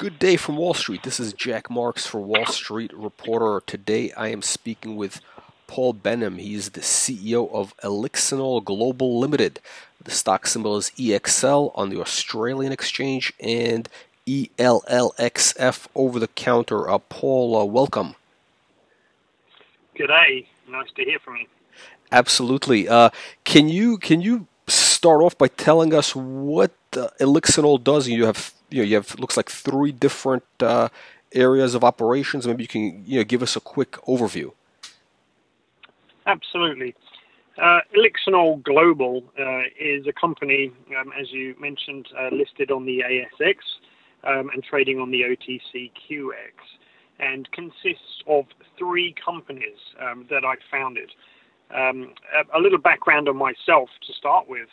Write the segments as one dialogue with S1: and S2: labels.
S1: Good day from Wall Street. This is Jack Marks for Wall Street Reporter. Today I am speaking with Paul Benham. He's the CEO of Elixinol Global Limited. The stock symbol is EXL on the Australian exchange and ELLXF over the counter. Paul, welcome.
S2: Good day. Nice to hear from you.
S1: Absolutely. Can you start off by telling us what Elixinol does? You have looks like three different areas of operations. Maybe you can give us a quick overview.
S2: Absolutely. Elixinol Global is a company, as you mentioned, listed on the ASX and trading on the OTCQX, and consists of three companies that I founded. A little background on myself to start with,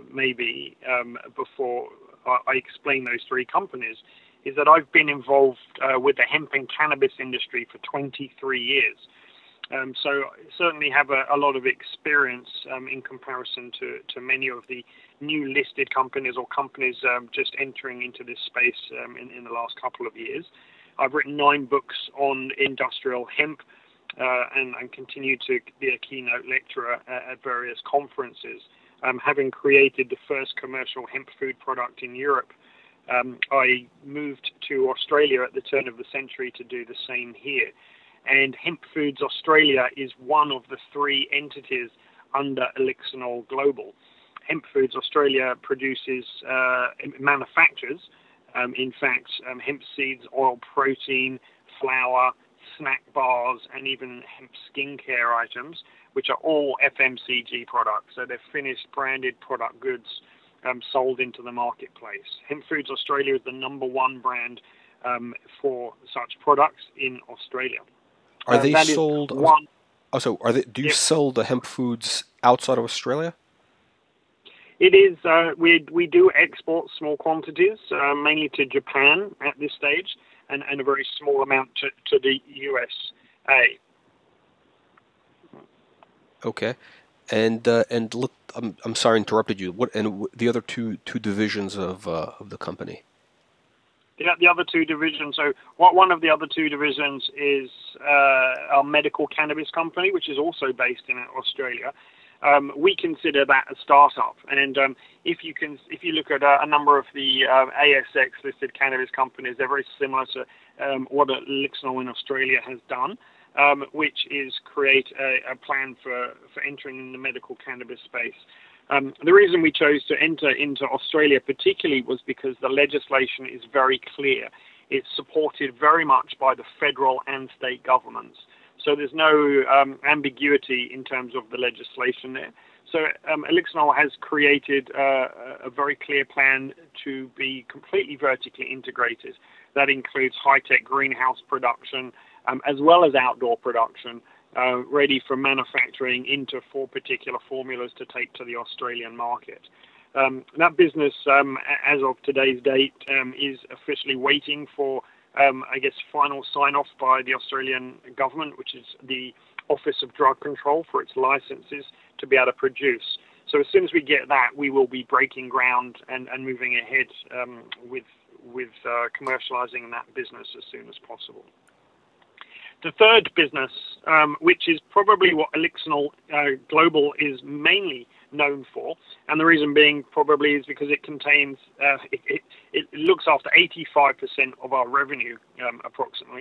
S2: before I explain those three companies, is that I've been involved with the hemp and cannabis industry for 23 years. So I certainly have a lot of experience in comparison to many of the new listed companies or companies just entering into this space in the last couple of years. I've written 9 books on industrial hemp and continue to be a keynote lecturer at various conferences. Having created the first commercial hemp food product in Europe, I moved to Australia at the turn of the century to do the same here. And Hemp Foods Australia is one of the 3 entities under Elixinol Global. Hemp Foods Australia manufactures, hemp seeds, oil, protein, flour, snack bars, and even hemp skincare items, which are all FMCG products. So they're finished branded product goods sold into the marketplace. Hemp Foods Australia is the #1 brand for such products in Australia.
S1: Are they sold? Do you sell the hemp foods outside of Australia?
S2: It is. We do export small quantities, mainly to Japan at this stage, and a very small amount to the USA.
S1: Okay, and I'm sorry I interrupted you. What and the other two divisions of the company?
S2: The other 2 divisions. So one of the other 2 divisions is our medical cannabis company, which is also based in Australia. We consider that a startup, and if you look at a number of the ASX listed cannabis companies, they're very similar to what Elixinol in Australia has done, which is create a plan for entering the medical cannabis space. The reason we chose to enter into Australia particularly was because the legislation is very clear. It's supported very much by the federal and state governments. So there's no ambiguity in terms of the legislation there. So Elixinol has created a very clear plan to be completely vertically integrated. That includes high-tech greenhouse production as well as outdoor production, ready for manufacturing into 4 particular formulas to take to the Australian market. That business, as of today's date, is officially waiting for, final sign-off by the Australian government, which is the Office of Drug Control, for its licenses to be able to produce. So as soon as we get that, we will be breaking ground and moving ahead with commercializing that business as soon as possible. The third business, which is probably what Elixinol Global is mainly known for, and the reason being probably is because it contains, it looks after 85% of our revenue, approximately,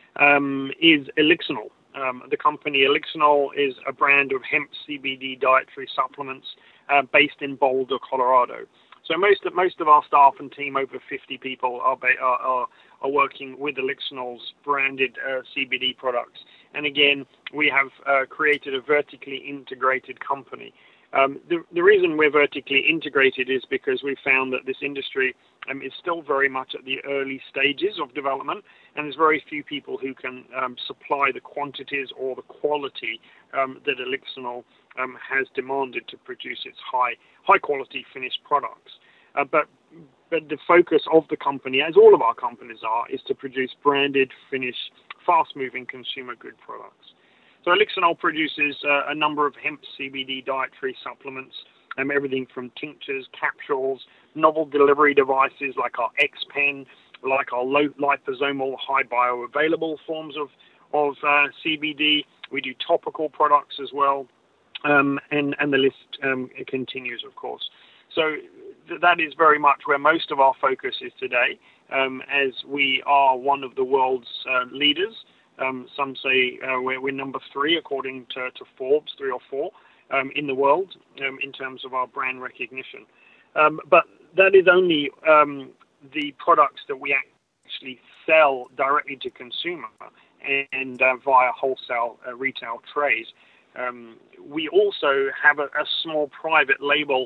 S2: is Elixinol. The company Elixinol is a brand of hemp CBD dietary supplements based in Boulder, Colorado. So most of our staff and team, over 50 people, are working with Elixinol's branded CBD products. And again, we have created a vertically integrated company. The reason we're vertically integrated is because we found that this industry is still very much at the early stages of development, and there's very few people who can supply the quantities or the quality that Elixinol has demanded to produce its high quality finished products. But the focus of the company, as all of our companies are, is to produce branded, finished, fast-moving consumer good products. So Elixinol produces a number of hemp CBD dietary supplements everything from tinctures, capsules, novel delivery devices like our X-Pen, like our low liposomal high bioavailable forms of CBD. We do topical products as well, and the list continues, of course. So that is very much where most of our focus is today, as we are one of the world's leaders. Some say we're number 3 according to Forbes, 3 or 4 in the world in terms of our brand recognition. But that is only the products that we actually sell directly to consumer and via wholesale retail trade. We also have a small private label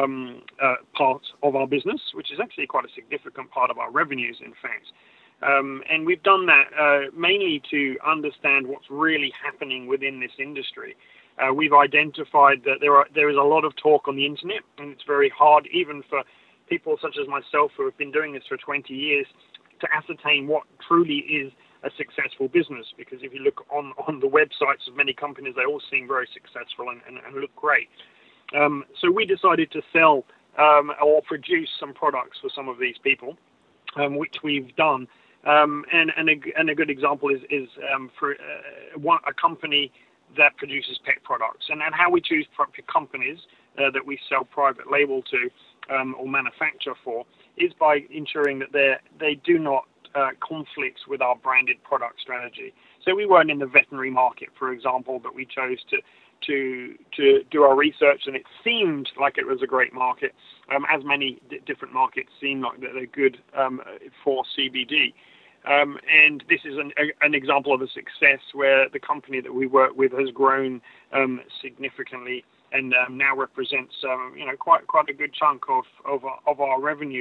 S2: part of our business, which is actually quite a significant part of our revenues, in fact. And we've done that mainly to understand what's really happening within this industry. We've identified that there is a lot of talk on the internet, and it's very hard, even for people such as myself who have been doing this for 20 years, to ascertain what truly is a successful business. Because if you look on the websites of many companies, they all seem very successful and look great. So we decided to sell or produce some products for some of these people, which we've done. And a good example is for a company that produces pet products, and how we choose companies that we sell private label to or manufacture for is by ensuring that they do not conflict with our branded product strategy. So we weren't in the veterinary market, for example, but we chose to do our research, and it seemed like it was a great market, as many different markets seem like they're good for CBD. And this is an example of a success where the company that we work with has grown significantly and now represents quite a good chunk of our revenue.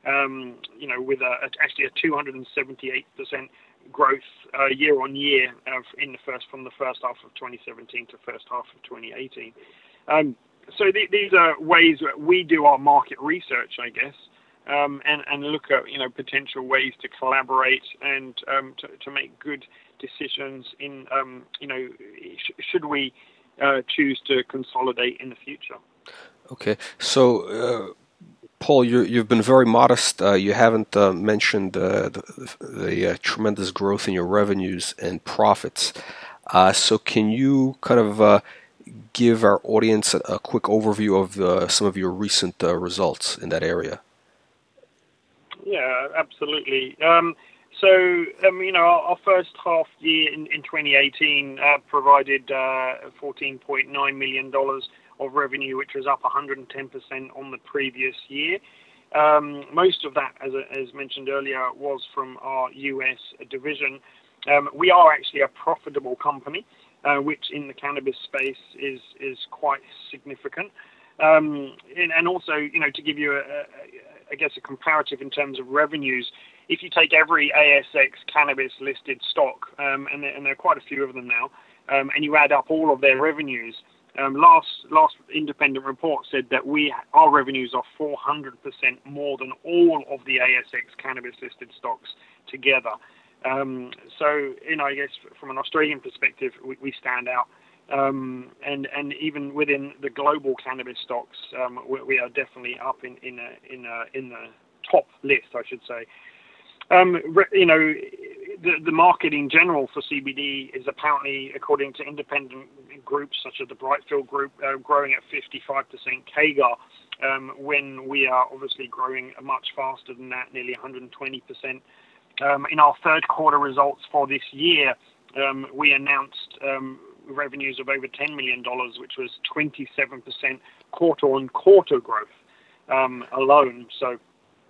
S2: With actually a 278% growth year on year from the first half of 2017 to first half of 2018. So these are ways that we do our market research, I guess, and look at potential ways to collaborate and to make good decisions in should we choose to consolidate in the future.
S1: Okay, so Paul, you've been very modest. You haven't mentioned the tremendous growth in your revenues and profits. So can you kind of give our audience a quick overview of some of your recent results in that area?
S2: Yeah, absolutely. Our first half year in 2018 provided $14.9 million of revenue, which was up 110% on the previous year. Most of that, as mentioned earlier, was from our US division. We are actually a profitable company, which in the cannabis space is quite significant. And also, to give you a comparative in terms of revenues, if you take every ASX cannabis listed stock, and there are quite a few of them now, and you add up all of their revenues, last independent report said that our revenues are 400% more than all of the ASX cannabis listed stocks together. So I guess from an Australian perspective, we stand out. And even within the global cannabis stocks, we are definitely up in the top list, I should say. The market in general for CBD is apparently, according to independent groups such as the Brightfield Group, growing at 55% CAGR, when we are obviously growing much faster than that, nearly 120%. In our third quarter results for this year, we announced revenues of over $10 million, which was 27% quarter-on-quarter growth alone. So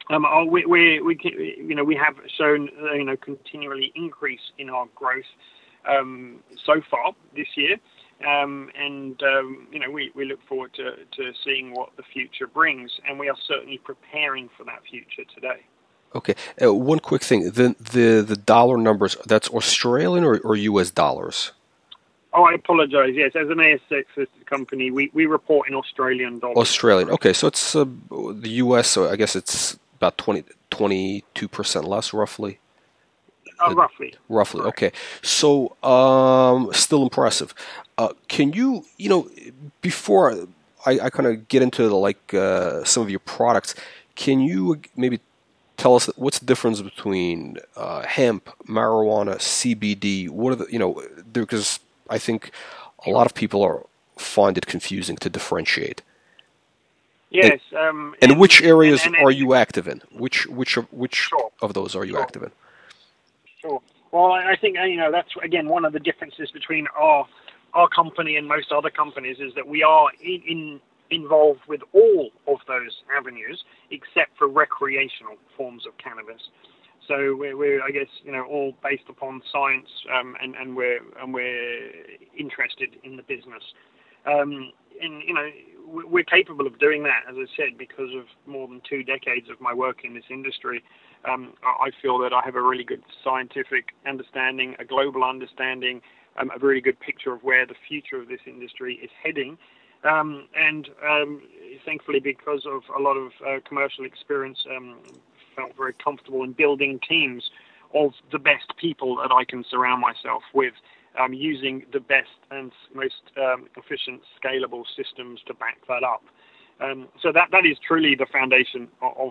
S2: we have shown continually increase in our growth so far this year, and we look forward to seeing what the future brings, and we are certainly preparing for that future today.
S1: Okay, one quick thing: the dollar numbers, that's Australian or US dollars?
S2: Oh, I apologize. Yes, as an ASX listed company, we report in Australian dollars.
S1: Australian. Okay, so it's the US. So I guess it's about 22% less, roughly.
S2: Roughly.
S1: Roughly.
S2: Correct.
S1: Okay. So, still impressive. Can you, before I kind of get into some of your products, can you maybe tell us what's the difference between hemp, marijuana, CBD? What are because I think a lot of people find it confusing to differentiate.
S2: Yes.
S1: And which areas are you active in? Which
S2: Sure.
S1: of those are you active in?
S2: Sure. Well, I think that's again one of the differences between our company and most other companies is that we are involved with all of those avenues except for recreational forms of cannabis. So we're I guess all based upon science, and we're interested in the business. And we're capable of doing that, as I said, because of more than 2 decades of my work in this industry. I feel that I have a really good scientific understanding, a global understanding, a really good picture of where the future of this industry is heading. And thankfully, because of a lot of commercial experience, felt very comfortable in building teams of the best people that I can surround myself with, using the best and most efficient, scalable systems to back that up. So that is truly the foundation of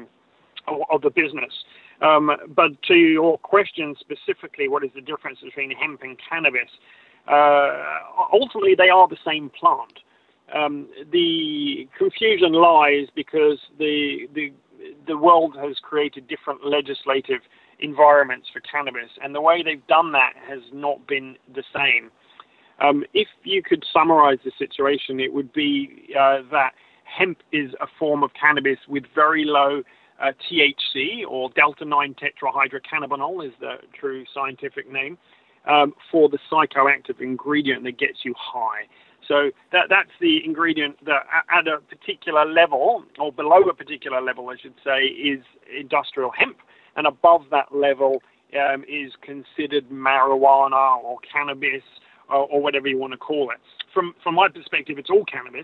S2: the business. But to your question specifically, what is the difference between hemp and cannabis? Ultimately, they are the same plant. The confusion lies because the world has created different legislative environments for cannabis, and the way they've done that has not been the same. If you could summarize the situation, it would be that hemp is a form of cannabis with very low THC, or delta-9 tetrahydrocannabinol is the true scientific name, for the psychoactive ingredient that gets you high. So that's the ingredient that at a particular level, or below a particular level, I should say, is industrial hemp. And above that level is considered marijuana or cannabis or whatever you want to call it. From my perspective, it's all cannabis.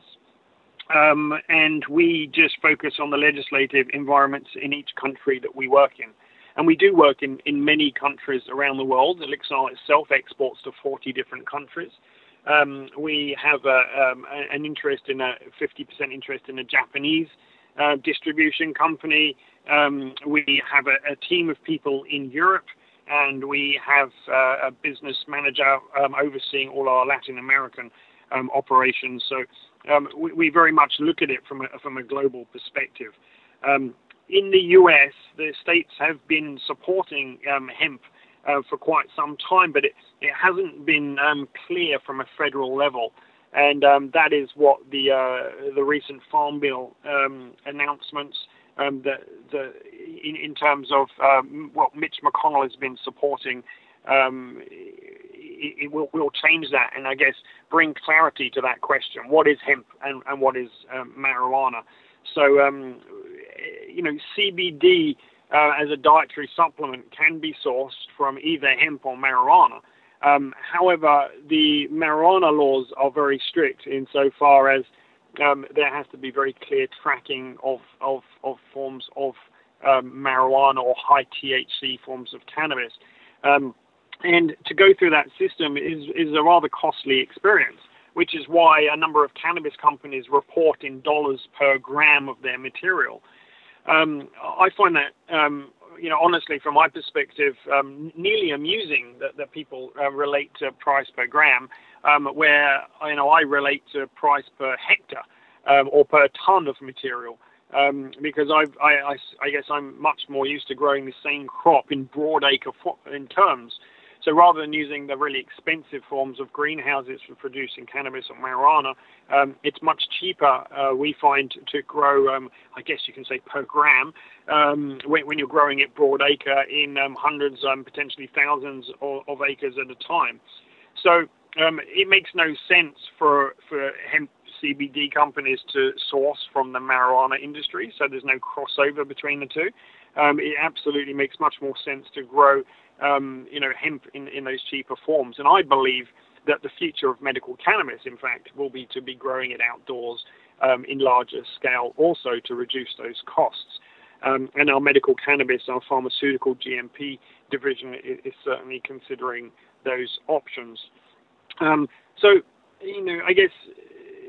S2: And we just focus on the legislative environments in each country that we work in. And we do work in many countries around the world. Elixinol itself exports to 40 different countries. We have an interest in 50% interest in a Japanese distribution company. We have a team of people in Europe, and we have a business manager overseeing all our Latin American operations. So we very much look at it from a global perspective. In the US, the states have been supporting hemp for quite some time, but it hasn't been clear from a federal level. And that is what the recent Farm Bill announcements, in terms of what Mitch McConnell has been supporting, it will change that, and I guess bring clarity to that question: what is hemp and what is marijuana? So CBD as a dietary supplement can be sourced from either hemp or marijuana. However, the marijuana laws are very strict insofar as there has to be very clear tracking of forms of marijuana or high THC forms of cannabis. And to go through that system is a rather costly experience, which is why a number of cannabis companies report in dollars per gram of their material. I find that, honestly, from my perspective, nearly amusing that people relate to price per gram, where I relate to price per hectare or per ton of material, because I guess I'm much more used to growing the same crop in broad acre in terms. So rather than using the really expensive forms of greenhouses for producing cannabis or marijuana, it's much cheaper, we find, to grow, I guess you can say per gram, when you're growing it broad acre in hundreds, potentially thousands of acres at a time. So it makes no sense for hemp CBD companies to source from the marijuana industry, so there's no crossover between the two. It absolutely makes much more sense to grow hemp in those cheaper forms. And I believe that the future of medical cannabis, in fact, will be to be growing it outdoors in larger scale, also to reduce those costs. And our medical cannabis, our pharmaceutical GMP division is certainly considering those options. So, I guess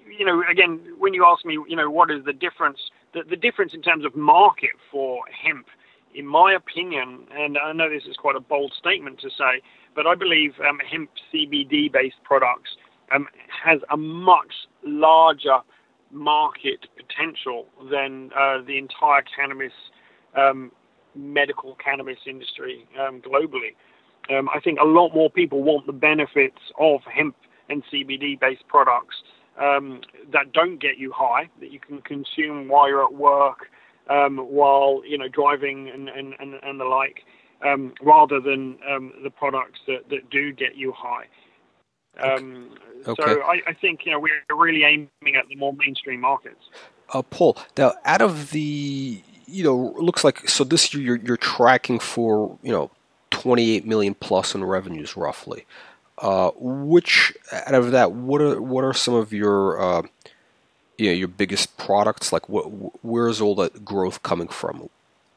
S2: again, when you ask me, what is the difference, the difference in terms of market for hemp, in my opinion, and I know this is quite a bold statement to say, but I believe hemp CBD-based products has a much larger market potential than the entire cannabis, medical cannabis industry globally. I think a lot more people want the benefits of hemp and CBD-based products that don't get you high, that you can consume while you're at work, while driving and the like, rather than the products that do get you high.
S1: Okay.
S2: So I think we're really aiming at the more mainstream markets.
S1: Paul, now out of the looks like so this year you're tracking for 28 million plus in revenues roughly. Which out of that, what are some of your your biggest products? Like where's all that growth coming from?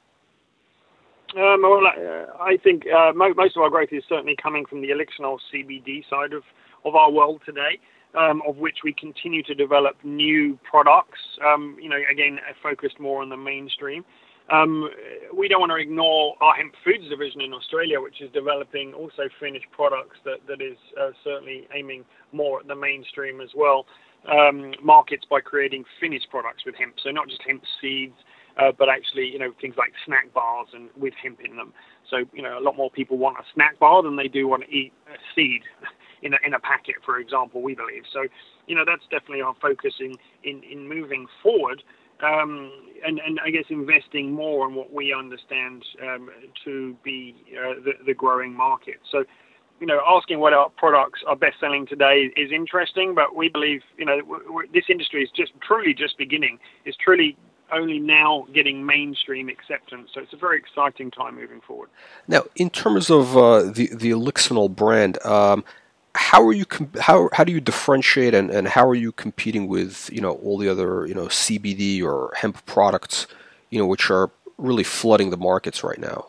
S2: Well, I think most of our growth is certainly coming from the Elixinol CBD side of our world today, of which we continue to develop new products, again, focused more on the mainstream. We don't want to ignore our hemp foods division in Australia, which is developing also finished products that is certainly aiming more at the mainstream as well, markets by creating finished products with hemp. So not just hemp seeds, but actually, things like snack bars and with hemp in them. So, a lot more people want a snack bar than they do want to eat a seed in a packet, for example, we believe. So, that's definitely our focus in moving forward. And I guess investing more in what we understand to be the growing market. So, asking what our products are best selling today is interesting, but we believe, this industry is truly just beginning. It's truly only now getting mainstream acceptance. So it's a very exciting time moving forward.
S1: Now, in terms of the Elixinol brand, how do you differentiate and how are you competing with all the other CBD or hemp products which are really flooding the markets right now?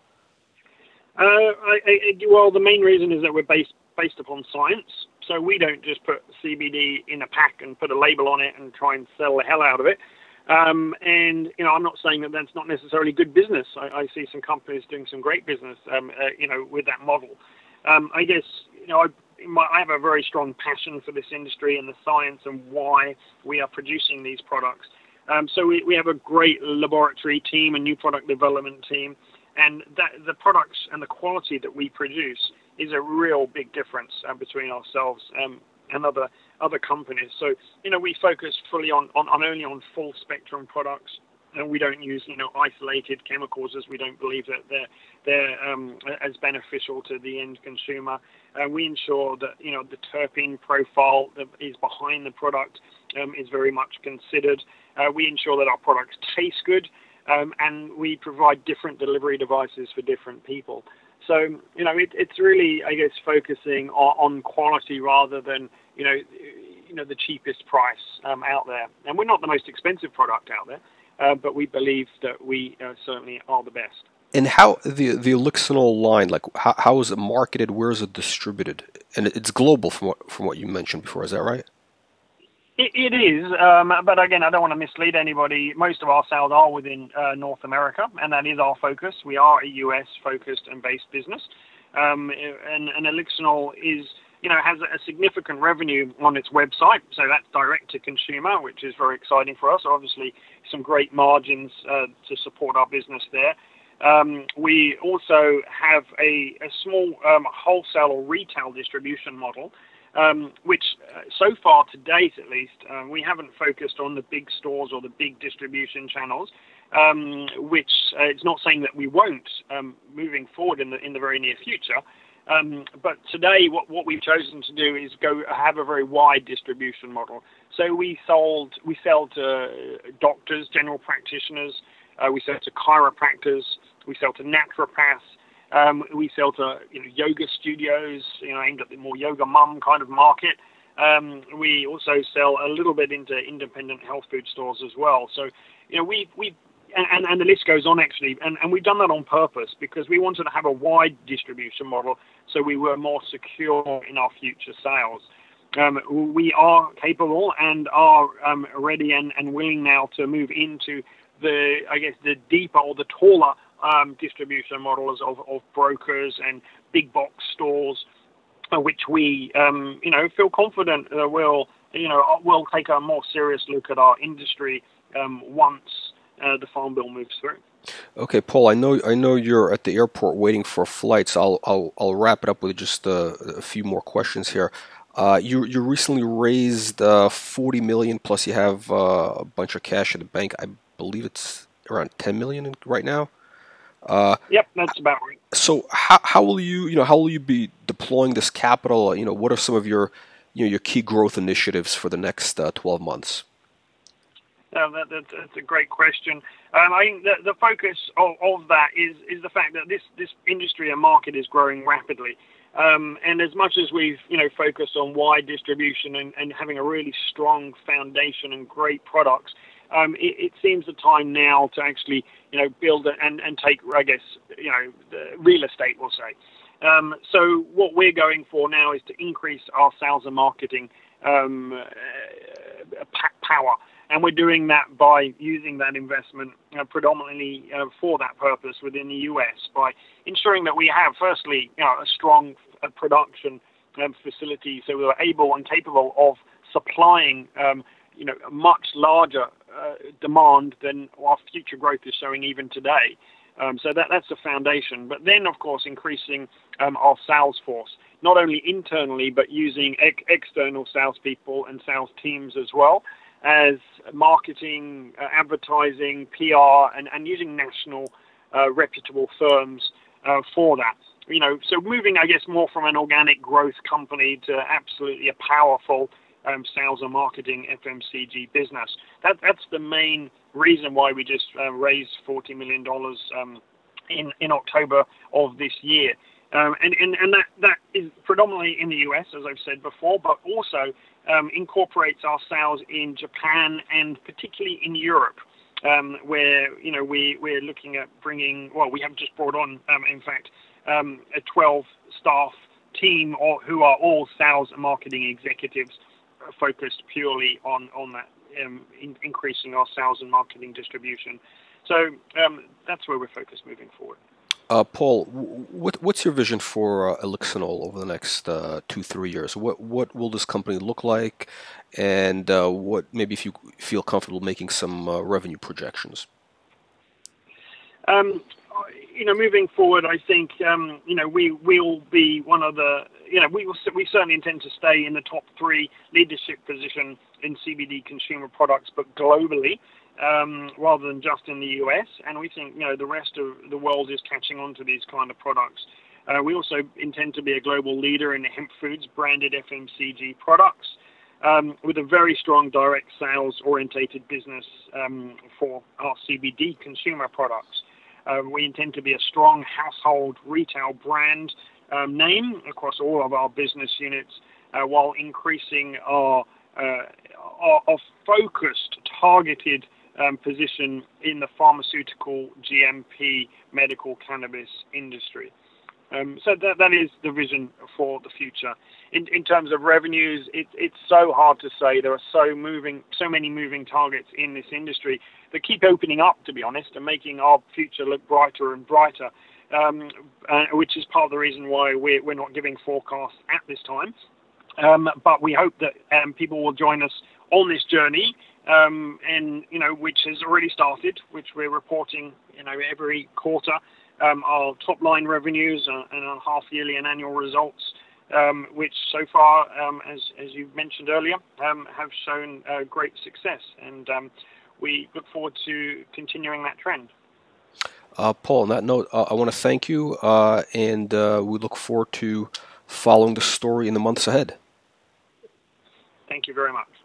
S2: Well, the main reason is that we're based upon science. So we don't just put CBD in a pack and put a label on it and try and sell the hell out of it. And I'm not saying that that's not necessarily good business. I see some companies doing some great business, with that model. I guess I have a very strong passion for this industry and the science and why we are producing these products. So we have a great laboratory team, a new product development team, and the products and the quality that we produce is a real big difference between ourselves and other companies. So we focus fully on only on full spectrum products, and we don't use isolated chemicals, as we don't believe that they're as beneficial to the end consumer. We ensure that the terpene profile that is behind the product is very much considered. We ensure that our products taste good, and we provide different delivery devices for different people. So it's really, I guess, focusing on quality rather than the cheapest price out there. And we're not the most expensive product out there, but we believe that we certainly are the best.
S1: And how the Elixinol line, like how is it marketed? Where is it distributed? And it's global from what you mentioned before. Is that right?
S2: It is, but again, I don't want to mislead anybody. Most of our sales are within North America, and that is our focus. We are a US-focused and based business, and Elixinol is, has a significant revenue on its website, so that's direct to consumer, which is very exciting for us. Obviously, some great margins to support our business there. We also have a small wholesale or retail distribution model. Which so far to date, at least, we haven't focused on the big stores or the big distribution channels, which it's not saying that we won't moving forward in the very near future. But today, what we've chosen to do is go have a very wide distribution model. So we sell to doctors, general practitioners, we sell to chiropractors, we sell to naturopaths. We sell to yoga studios, aimed at the more yoga mum kind of market. We also sell a little bit into independent health food stores as well. So we and the list goes on actually, and we've done that on purpose because we wanted to have a wide distribution model so we were more secure in our future sales. we are capable and are ready and willing now to move into the deeper or the taller distribution models of brokers and big box stores, which we feel confident will take a more serious look at our industry once the Farm Bill moves through.
S1: Okay, Paul. I know you're at the airport waiting for flights. I'll wrap it up with just a few more questions here. You recently raised $40 million, plus you have a bunch of cash in the bank. I believe it's around $10 million right now.
S2: Yep, that's about right.
S1: So how will you be deploying this capital? What are some of your key growth initiatives for the next 12 months?
S2: That's a great question. I think the focus of that is the fact that this industry and market is growing rapidly. And as much as we've focused on wide distribution and having a really strong foundation and great products, it seems the time now to actually build and take, I guess, the real estate, we'll say. So what we're going for now is to increase our sales and marketing power. And we're doing that by using that investment predominantly for that purpose within the US, by ensuring that we have, firstly, a strong production facility, so we're able and capable of supplying much larger demand than our future growth is showing even today. So that's the foundation. But then, of course, increasing our sales force, not only internally, but using external salespeople and sales teams as well, as marketing, advertising, PR, and using national reputable firms for that. So moving, I guess, more from an organic growth company to absolutely a powerful sales and marketing FMCG business. That's the main reason why we just raised $40 million in October of this year. And that is predominantly in the US, as I've said before, but also incorporates our sales in Japan and particularly in Europe, where we're looking at bringing. Well, we have just brought on, in fact, a 12-staff team who are all sales and marketing executives, focused purely on that, increasing our sales and marketing distribution. So that's where we're focused moving forward.
S1: Paul, what's your vision for Elixinol over the next 2-3 years? What will this company look like, and what maybe if you feel comfortable making some revenue projections?
S2: Moving forward, I think we will be one of the we certainly intend to stay in the top 3 leadership position in CBD consumer products, but globally. Rather than just in the US, and we think the rest of the world is catching on to these kind of products. We also intend to be a global leader in hemp foods branded FMCG products, with a very strong direct sales orientated business for our CBD consumer products. We intend to be a strong household retail brand name across all of our business units, while increasing our focused, targeted position in the pharmaceutical GMP medical cannabis industry. So that is the vision for the future. In terms of revenues, it's so hard to say. There are so many moving targets in this industry that keep opening up, to be honest, and making our future look brighter and brighter, which is part of the reason why we're not giving forecasts at this time. But we hope that people will join us on this journey, and which has already started, which we're reporting every quarter, our top line revenues and our half yearly and annual results, which so far, as you mentioned earlier, have shown great success, and we look forward to continuing that trend.
S1: Paul, on that note, I want to thank you, and we look forward to following the story in the months ahead.
S2: Thank you very much.